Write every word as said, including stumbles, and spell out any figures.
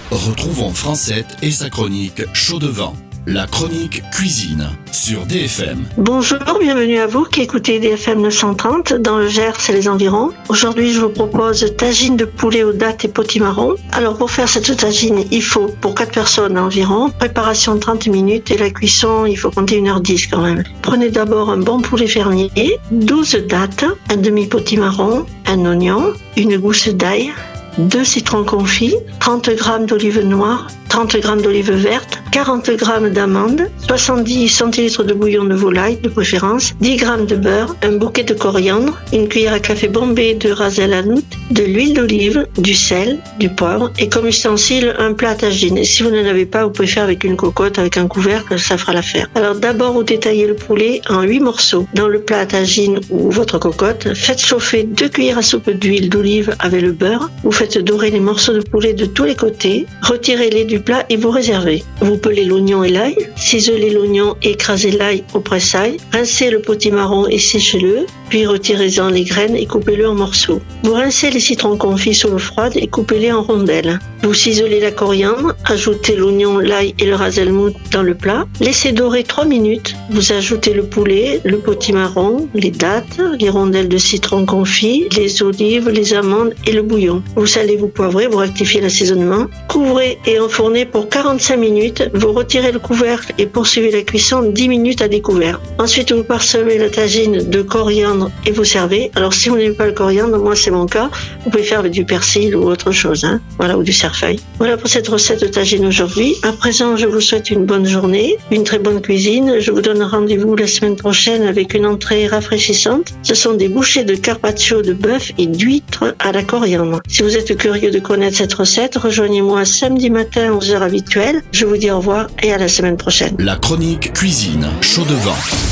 Retrouvons Francette et sa chronique Chaud devant. La chronique cuisine sur D F M. Bonjour, bienvenue à vous qui écoutez D F M neuf cent trente dans le Gers et les environs. Aujourd'hui, je vous propose tagine de poulet aux dattes et potimarron. Alors pour faire cette tagine, il faut pour quatre personnes environ, préparation trente minutes et la cuisson, il faut compter une heure dix quand même. Prenez d'abord un bon poulet fermier, douze dattes, un demi potimarron, un oignon, une gousse d'ail, deux citrons confits, trente grammes d'olive noire, trente grammes d'olive verte, quarante grammes d'amandes, soixante-dix centilitres de bouillon de volaille de préférence, dix grammes de beurre, un bouquet de coriandre, une cuillère à café bombée de ras el hanout, de l'huile d'olive, du sel, du poivre et comme ustensile un plat à tagine. Et si vous n'en avez pas, vous pouvez faire avec une cocotte, avec un couvercle, ça fera l'affaire. Alors d'abord, vous détaillez le poulet en huit morceaux. Dans le plat à tagine ou votre cocotte, faites chauffer deux cuillères à soupe d'huile d'olive avec le beurre. Vous faites dorer les morceaux de poulet de tous les côtés, retirez-les du plat et vous réservez. Vous pelez l'oignon et l'ail, ciselez l'oignon et écrasez l'ail au presse-ail, rincez le potimarron et séchez-le, puis retirez-en les graines et coupez-le en morceaux. Vous rincez les citrons confits sous l'eau froide et coupez-les en rondelles. Vous ciselez la coriandre, ajoutez l'oignon, l'ail et le ras el hanout dans le plat. Laissez dorer trois minutes. Vous ajoutez le poulet, le potimarron, les dattes, les rondelles de citron confit, les olives, les amandes et le bouillon. Vous salez, vous poivrez, vous rectifiez l'assaisonnement. Couvrez et enfournez pour quarante-cinq minutes. Vous retirez le couvercle et poursuivez la cuisson dix minutes à découvert. Ensuite, vous parsemez la tagine de coriandre et vous servez. Alors, si vous n'aimez pas le coriandre, moi c'est mon cas, vous pouvez faire avec du persil ou autre chose, hein. Voilà, ou du cerfeuil. Voilà pour cette recette de tagine aujourd'hui. À présent, je vous souhaite une bonne journée, une très bonne cuisine. Je vous donne rendez-vous la semaine prochaine avec une entrée rafraîchissante. Ce sont des bouchées de carpaccio de bœuf et d'huîtres à la coriandre. Si vous êtes curieux de connaître cette recette, rejoignez-moi samedi matin aux heures habituelles. Je vous dis au revoir et à la semaine prochaine. La chronique cuisine Chaud devant.